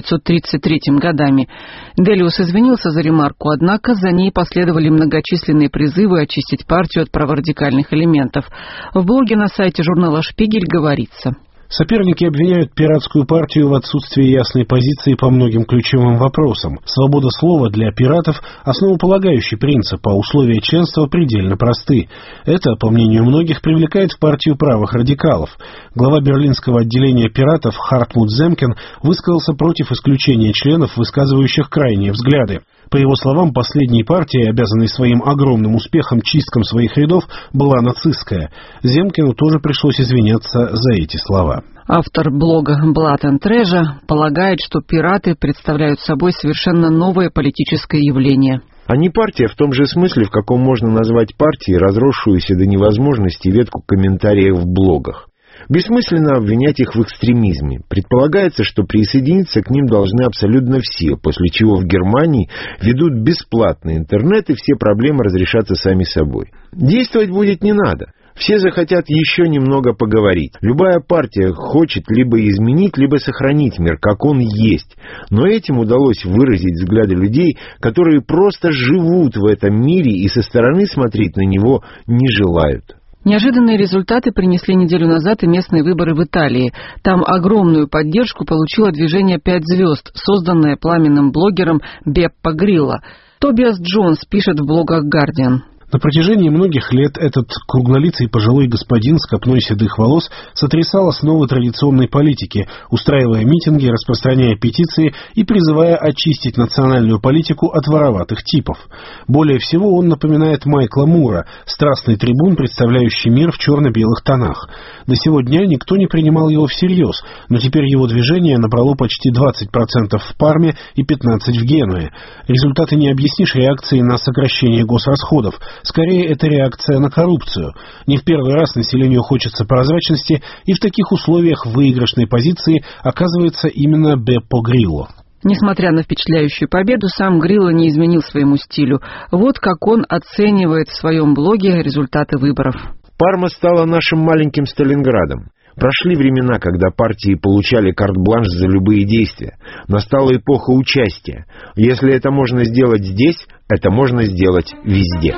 1933 годами. Делиус извинился за ремарку, однако за ней последовали многочисленные призывы очистить партию от праворадикальных элементов. В блоге на сайте журнала «Шпигель» говорится:
соперники обвиняют пиратскую партию в отсутствии ясной позиции по многим ключевым вопросам. Свобода слова для пиратов – основополагающий принцип, а условия членства предельно просты. Это, по мнению многих, привлекает в партию правых радикалов. Глава берлинского отделения пиратов Хартмут Земкин высказался против исключения членов, высказывающих крайние взгляды. По его словам, последней партией, обязанной своим огромным успехом чисткам своих рядов, была нацистская. Земкину тоже пришлось извиняться за эти слова.
Автор блога Blood and Treasure полагает, что пираты представляют собой совершенно новое политическое явление.
А не партия в том же смысле, в каком можно назвать партией, разросшуюся до невозможности ветку комментариев в блогах. Бессмысленно обвинять их в экстремизме. Предполагается, что присоединиться к ним должны абсолютно все, после чего в Германии ведут бесплатный интернет, и все проблемы разрешатся сами собой. Действовать будет не надо. Все захотят еще немного поговорить. Любая партия хочет либо изменить, либо сохранить мир, как он есть. Но этим удалось выразить взгляды людей, которые просто живут в этом мире и со стороны смотреть на него не желают.
Неожиданные результаты принесли неделю назад и местные выборы в Италии. Там огромную поддержку получило движение «5 звезд», созданное пламенным блогером Беппо Грилло. Тобиас Джонс пишет в блогах «Гардиан».
На протяжении многих лет этот круглолицый пожилой господин с копной седых волос сотрясал основы традиционной политики, устраивая митинги, распространяя петиции и призывая очистить национальную политику от вороватых типов. Более всего он напоминает Майкла Мура, страстный трибун, представляющий мир в черно-белых тонах. До сего дня никто не принимал его всерьез, но теперь его движение набрало почти 20% в Парме и 15% в Генуе. Результаты не объяснишь реакцией на сокращение госрасходов. Скорее, это реакция на коррупцию. Не в первый раз населению хочется прозрачности, и в таких условиях в выигрышной позиции оказывается именно Беппо Грилло.
Несмотря на впечатляющую победу, сам Грилло не изменил своему стилю. Вот как он оценивает в своем блоге результаты выборов.
Парма стала нашим маленьким Сталинградом. Прошли времена, когда партии получали карт-бланш за любые действия. Настала эпоха участия. Если это можно сделать здесь, это можно сделать везде.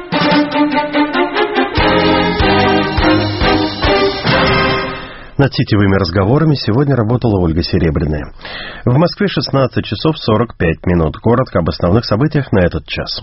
Над сетевыми разговорами сегодня работала Ольга Серебряная. В Москве 16 часов 45 минут. Коротко об основных событиях на этот час.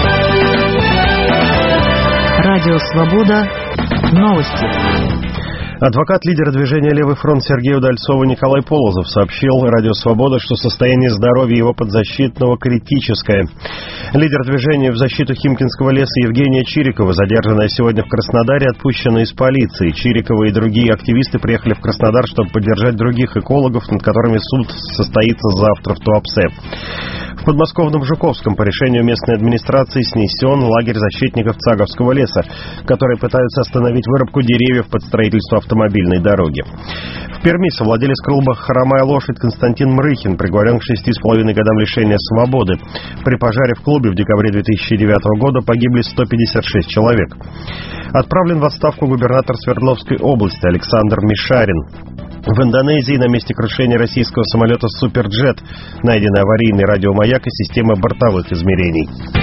Радио «Свобода». Новости.
Адвокат лидера движения «Левый фронт» Сергея Удальцова Николай Полозов сообщил Радио Свобода, что состояние здоровья его подзащитного критическое. Лидер движения в защиту Химкинского леса Евгения Чирикова, задержанная сегодня в Краснодаре, отпущена из полиции. Чирикова и другие активисты приехали в Краснодар, чтобы поддержать других экологов, над которыми суд состоится завтра в Туапсе. В подмосковном Жуковском по решению местной администрации снесен лагерь защитников Цаговского леса, которые пытаются остановить вырубку деревьев под строительство автомобильной дороги. В Перми совладелец клуба «Хромая лошадь» Константин Мрыхин приговорен к 6,5 годам лишения свободы. При пожаре в клубе в декабре 2009 года погибли 156 человек. Отправлен в отставку губернатор Свердловской области Александр Мишарин. В Индонезии на месте крушения российского самолета «Суперджет» найдены аварийный радиомаяк и система бортовых измерений.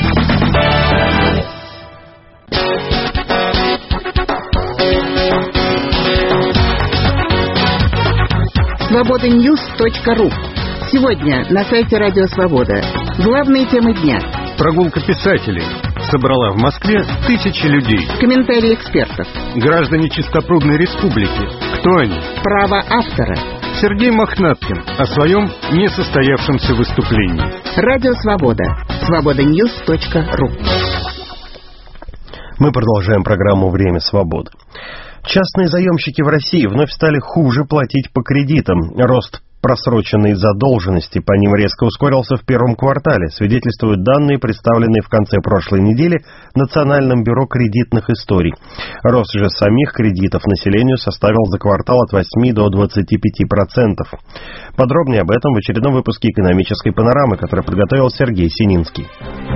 Свобода-Ньюс.ру. Сегодня на сайте Радио Свобода. Главные темы дня.
Прогулка писателей собрала в Москве тысячи людей.
Комментарии экспертов.
Граждане Чистопрудной Республики. Кто они?
Право автора.
Сергей Мохнаткин о своем несостоявшемся выступлении.
Радио Свобода. Свобода-Ньюс.ру.
Мы продолжаем программу «Время свободы». Частные заемщики в России вновь стали хуже платить по кредитам. Рост просроченной задолженности по ним резко ускорился в первом квартале, свидетельствуют данные, представленные в конце прошлой недели Национальным бюро кредитных историй. Рост же самих кредитов населению составил за квартал от 8 до 25%. Подробнее об этом в очередном выпуске «Экономической панорамы», который подготовил Сергей Сининский.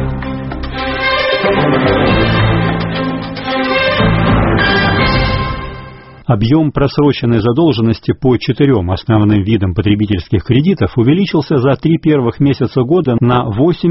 Объем просроченной задолженности по 4 основным видам потребительских кредитов увеличился за 3 первых месяца года на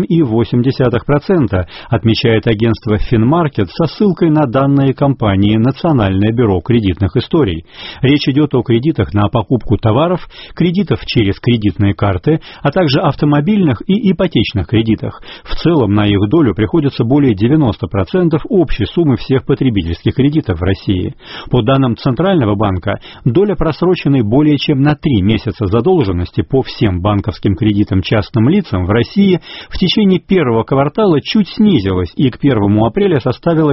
8,8%, отмечает агентство Финмаркет со ссылкой на данные компании Национальное бюро кредитных историй. Речь идет о кредитах на покупку товаров, кредитов через кредитные карты, а также автомобильных и ипотечных кредитах. В целом на их долю приходится более 90% общей суммы всех потребительских кредитов в России. По данным Центрального банка, доля просроченной более чем на 3 месяца задолженности по всем банковским кредитам частным лицам в России в течение первого квартала чуть снизилась и к 1 апреля составила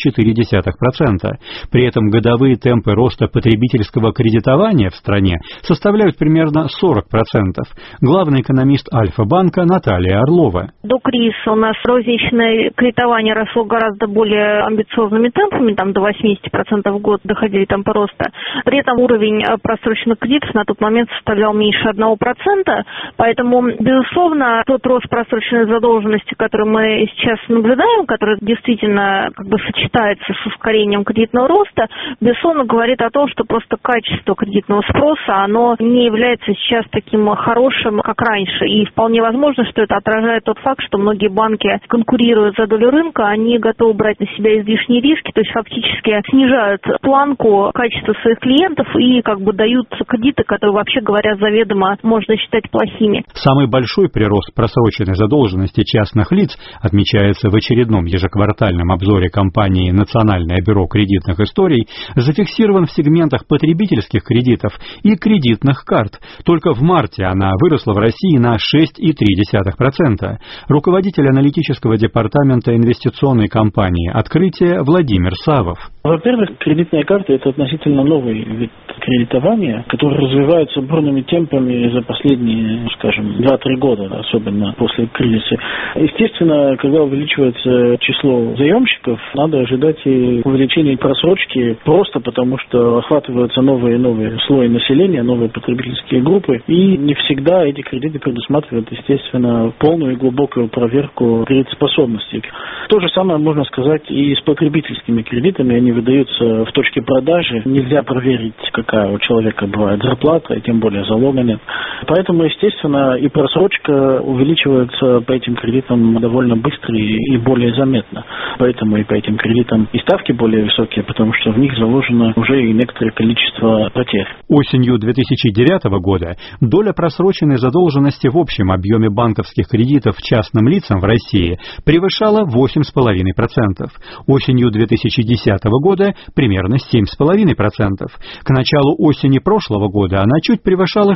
5,4%. При этом годовые темпы роста потребительского кредитования в стране составляют примерно 40%. Главный экономист Альфа-банка Наталья Орлова.
До кризиса у нас розничное кредитование росло гораздо более амбициозными темпами, там до 80% в год доходили там по росту. При этом уровень просроченных кредитов на тот момент составлял меньше 1%, поэтому, безусловно, тот рост просроченной задолженности, который мы сейчас наблюдаем, который действительно сочетается с ускорением кредитного роста, безусловно, говорит о том, что просто качество кредитного спроса, оно не является сейчас таким хорошим, как раньше. И вполне возможно, что это отражает тот факт, что многие банки, конкурируя за долю рынка, они готовы брать на себя излишние риски, то есть фактически снижают планку качества своих клиентов и дают кредиты, которые, вообще говоря, заведомо можно считать плохими.
Самый большой прирост просроченной задолженности частных лиц отмечается в очередном ежеквартальном обзоре компании Национальное бюро кредитных историй, зафиксирован в сегментах потребительских кредитов и кредитных карт. Только в марте она выросла в России на 6,3%. Руководитель аналитического департамента инвестиционной компании «Открытие» Владимир Савов.
Во-первых, кредитные карты – это относительно новый вид кредитования, который развивается бурными темпами за последние, 2-3 года, особенно после кризиса. Естественно, когда увеличивается число заемщиков, надо ожидать и увеличения просрочки просто потому, что охватываются новые и новые слои населения, новые потребительские группы, и не всегда эти кредиты предусматривают, естественно, полную и глубокую проверку кредитоспособности. То же самое можно сказать и с потребительскими кредитами. Они выдаются в точке продажи. Нельзя проверить, какая у человека бывает зарплата, и тем более залога нет. Поэтому, естественно, и просрочка увеличивается по этим кредитам довольно быстро и более заметно. Поэтому и по этим кредитам и ставки более высокие, потому что в них заложено уже и некоторое количество потерь.
Осенью 2009 года доля просроченной задолженности в общем объеме банковских кредитов частным лицам в России превышала 8,5%. Осенью 2010 года примерно 7,5%. К началу осени прошлого года она чуть превышала 6%,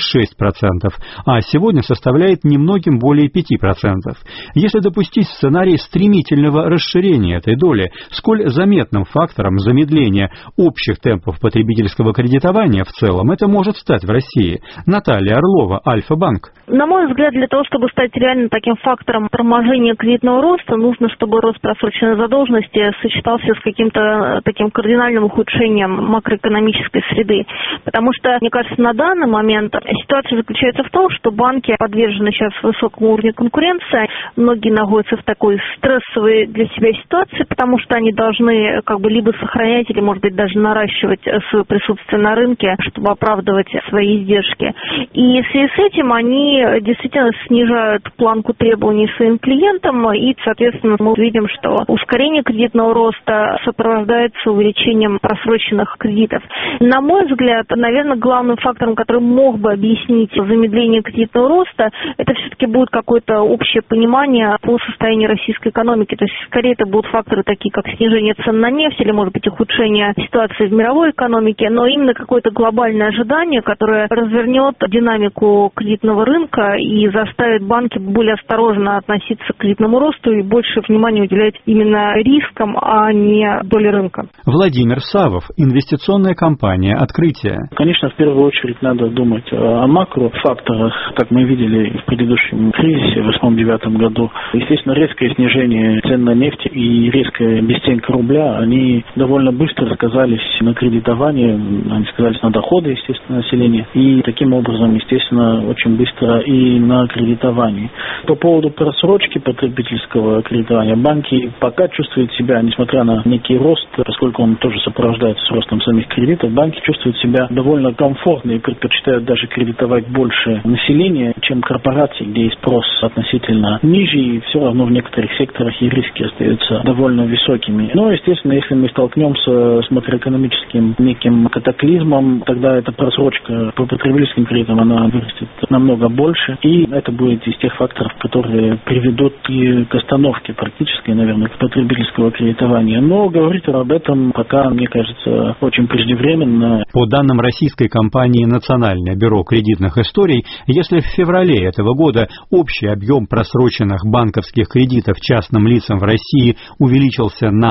а сегодня составляет немногим более 5%. Если допустить сценарий стремительного расширения этой доли, сколь заметным фактором замедления общих темпов потребительского кредитования в целом это может стать в России? Наталья Орлова, Альфа-банк.
На мой взгляд, для того, чтобы стать реально таким фактором торможения кредитного роста, нужно, чтобы рост просроченной задолженности сочетался с каким-то таким кардинальным ухудшением макроэкономической среды. Потому что, мне кажется, на данный момент ситуация заключается в том, что банки подвержены сейчас высокому уровню конкуренции. Многие находятся в такой стрессовой для себя ситуации, потому что они должны либо сохранять, или, может быть, даже наращивать свое присутствие на рынке, чтобы оправдывать свои издержки. И в связи с этим они действительно снижают планку требований своим клиентам, и, соответственно, мы видим, что ускорение кредитного роста сопровождается увеличением просроченных кредитов. На мой взгляд, наверное, главным фактором, который мог бы объяснить замедление кредитного роста, это все-таки будет какое-то общее понимание по состоянию российской экономики. То есть, скорее, это будут факторы такие, как снижение цен на нефть или, может быть, ухудшение ситуации в мировой экономике, но именно какое-то глобальное ожидание, которое развернет динамику кредитного рынка и заставит банки более осторожно относиться к кредитному росту и больше внимания уделять именно рискам, а не доле рынка.
Владимир Савов, инвестиционная компания «Открытие».
Конечно, в первую очередь надо думать о макрофакторах, как мы видели в предыдущем кризисе в 2008-2009 году. Естественно, резкое снижение цен на нефть и резкая бесценка рубля, они довольно быстро сказались на кредитовании, они сказались на доходы, естественно, населения, и таким образом, естественно, очень быстро и на кредитовании. По поводу просрочки потребительского кредитования, банки пока чувствуют себя, несмотря на некий рост, поскольку он тоже сопровождается с ростом самих кредитов, банки чувствуют себя довольно комфортно и предпочитают даже кредитовать больше населения, чем корпорации, где есть спрос относительно ниже, и все равно в некоторых секторах и риски остаются довольно высокими. Но, естественно, если мы столкнемся с макроэкономическим неким катаклизмом, тогда эта просрочка по потребительским кредитам, она вырастет намного больше, и это будет из тех факторов, которые приведут и к остановке практически, наверное, к потребительского кредитования. Но говорить об этом пока, мне кажется, очень преждевременно.
По данным российской компании «Национальное бюро кредитных историй», если в феврале этого года общий объем просроченных банковских кредитов частным лицам в России увеличился на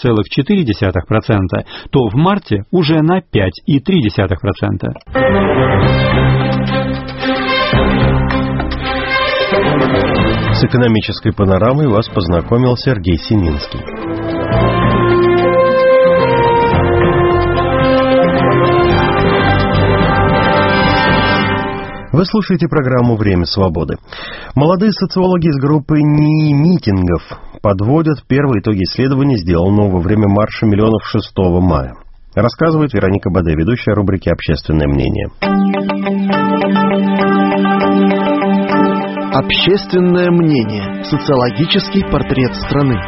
0,4%, то в марте уже на 5,3%.
С экономической панорамой вас познакомил Сергей Сининский. Вы слушаете программу «Время свободы». Молодые социологи из группы НИИ митингов подводят первые итоги исследований, сделанного во время марша миллионов 6 мая. Рассказывает Вероника Баде, ведущая рубрики «Общественное мнение».
Общественное мнение. Социологический портрет страны.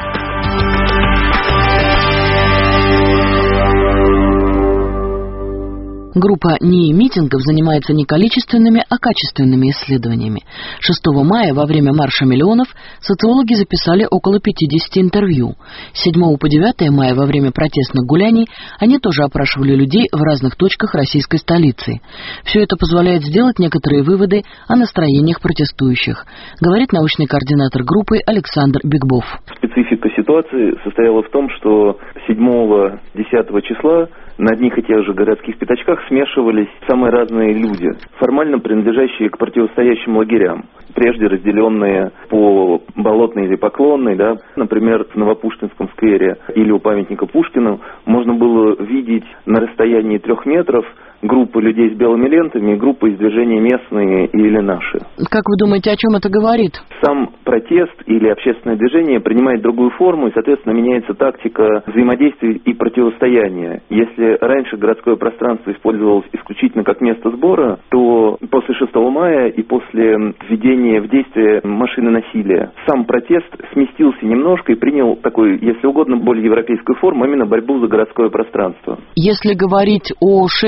Группа НИИ митингов занимается не количественными, а качественными исследованиями. 6 мая во время марша миллионов социологи записали около 50 интервью. С 7 по 9 мая во время протестных гуляний они тоже опрашивали людей в разных точках российской столицы. Все это позволяет сделать некоторые выводы о настроениях протестующих, говорит научный координатор группы Александр Бигбов.
Специфика ситуации состояла в том, что 7-10 числа на одних и тех же городских пятачках смешивались самые разные люди, формально принадлежащие к противостоящим лагерям, прежде разделенные по Болотной или Поклонной, да. Например, в Новопушкинском сквере или у памятника Пушкину можно было видеть на расстоянии 3 метров группы людей с белыми лентами и группы из движения «Местные» или «Наши».
Как вы думаете, о чем это говорит?
Сам протест или общественное движение принимает другую форму, и, соответственно, меняется тактика взаимодействия и противостояния. Если раньше городское пространство использовалось исключительно как место сбора, то после 6 мая и после введения в действие машины насилия сам протест сместился немножко и принял такой, если угодно, более европейскую форму, именно борьбу за городское пространство.
Если говорить о шествии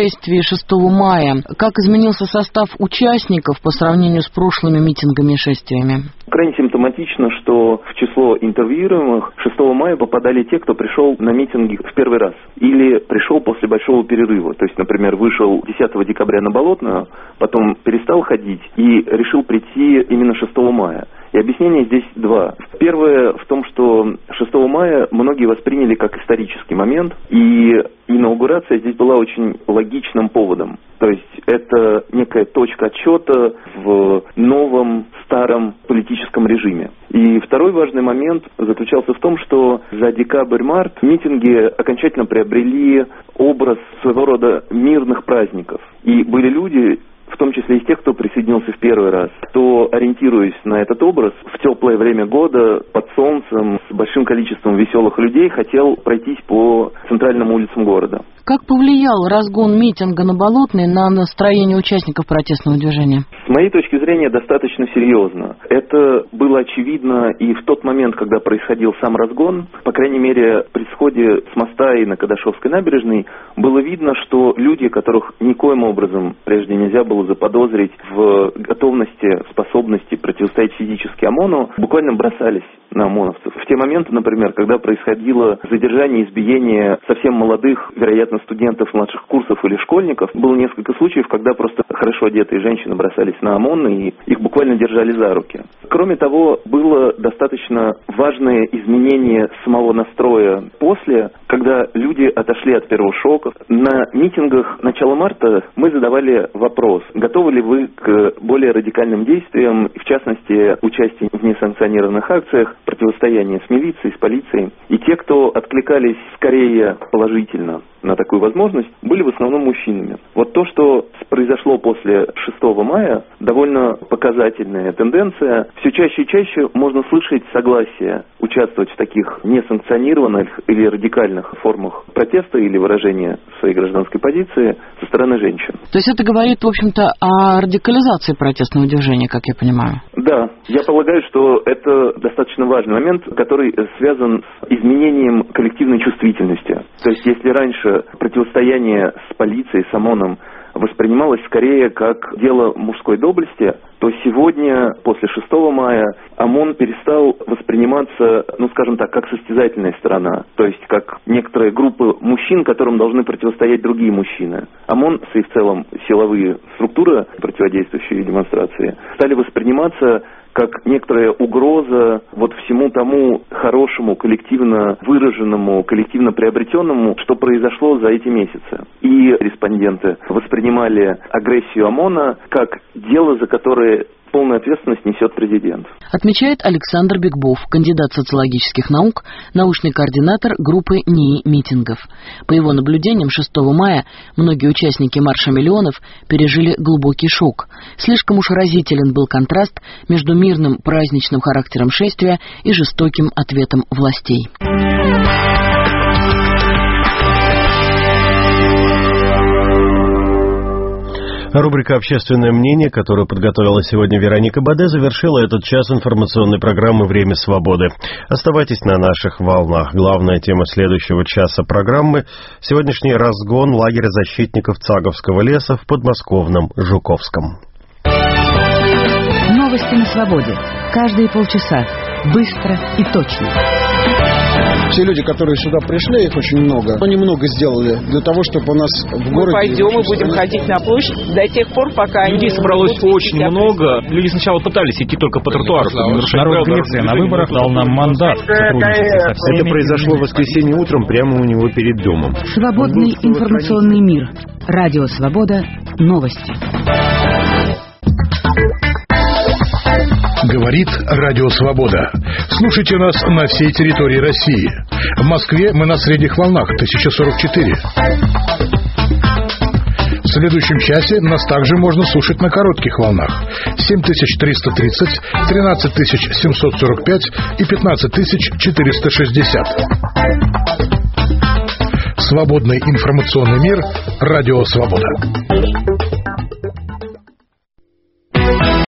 6 мая. Как изменился состав участников по сравнению с прошлыми митингами и шествиями?
Крайне симптоматично, что в число интервьюируемых 6 мая попадали те, кто пришел на митинги в первый раз или пришел после большого перерыва. То есть, например, вышел 10 декабря на Болотную, потом перестал ходить и решил прийти именно 6 мая. И объяснение здесь два. Первое в том, что 6 мая многие восприняли как исторический момент, и инаугурация здесь была очень логичным поводом. То есть это некая точка отсчета в новом, старом политическом режиме. И второй важный момент заключался в том, что за декабрь-март митинги окончательно приобрели образ своего рода мирных праздников. И были люди, в том числе из тех, кто присоединился в первый раз, кто, ориентируясь на этот образ, в теплое время года, под солнцем, с большим количеством веселых людей, хотел пройтись по центральным улицам города.
Как повлиял разгон митинга на Болотной на настроение участников протестного движения?
С моей точки зрения, достаточно серьезно. Это было очевидно и в тот момент, когда происходил сам разгон. По крайней мере, при сходе с моста и на Кадашовской набережной было видно, что люди, которых никоим образом прежде нельзя было заподозрить в готовности, способности противостоять физически ОМОНу, буквально бросались на ОМОНовцев. В те моменты, например, когда происходило задержание и избиение совсем молодых, вероятно, студентов младших курсов или школьников, было несколько случаев, когда просто хорошо одетые женщины бросались на ОМОН и их буквально держали за руки. Кроме того, было достаточно важное изменение самого настроя после, когда люди отошли от первого шока. На митингах начала марта мы задавали вопрос, готовы ли вы к более радикальным действиям, в частности, участию в несанкционированных акциях, противостояние с милицией, с полицией. И те, кто откликались скорее положительно на такую возможность, были в основном мужчинами. Вот то, что произошло после 6 мая, довольно показательная тенденция. Все чаще и чаще можно слышать согласие участвовать в таких несанкционированных или радикальных формах протеста или выражения своей гражданской позиции со стороны женщин.
То есть это говорит, в общем-то, о радикализации протестного движения, как я понимаю?
Да, я полагаю, что это достаточно важный момент, который связан с изменением коллективной чувствительности. То есть если раньше противостояние с полицией, с ОМОНом воспринималось скорее как дело мужской доблести, то сегодня, после 6 мая, ОМОН перестал восприниматься, скажем так, как состязательная сторона, то есть как некоторая группа мужчин, которым должны противостоять другие мужчины. ОМОН и в целом силовые структуры, противодействующие демонстрации, стали восприниматься как некоторая угроза всему тому хорошему, коллективно выраженному, коллективно приобретенному, что произошло за эти месяцы. И респонденты воспринимали агрессию ОМОНа как дело, за которое полную ответственность несет президент.
Отмечает Александр Бекбов, кандидат социологических наук, научный координатор группы НИИ митингов. По его наблюдениям, 6 мая многие участники Марша миллионов пережили глубокий шок. Слишком уж разителен был контраст между мирным праздничным характером шествия и жестоким ответом властей.
Рубрика «Общественное мнение», которую подготовила сегодня Вероника Баде, завершила этот час информационной программы «Время свободы». Оставайтесь на наших волнах. Главная тема следующего часа программы – сегодняшний разгон лагеря защитников Цаговского леса в подмосковном Жуковском.
Новости на свободе. Каждые полчаса. Быстро и точно.
Те люди, которые сюда пришли, их очень много. Они много сделали для того, чтобы у нас в городе...
Мы пойдем и будем ходить на площадь до тех пор, пока...
Людей собралось очень много. Люди сначала пытались идти только по тротуару, чтобы нарушать
народ Греции на выборах дал нам мандат.
Это произошло в воскресенье утром прямо у него перед домом.
Свободный информационный мир. Радио «Свобода». Новости.
Говорит Радио Свобода. Слушайте нас на всей территории России. В Москве мы на средних волнах 1044. В следующем часе нас также можно слушать на коротких волнах 7330, 13745 и 15460. Свободный информационный мир. Радио Свобода.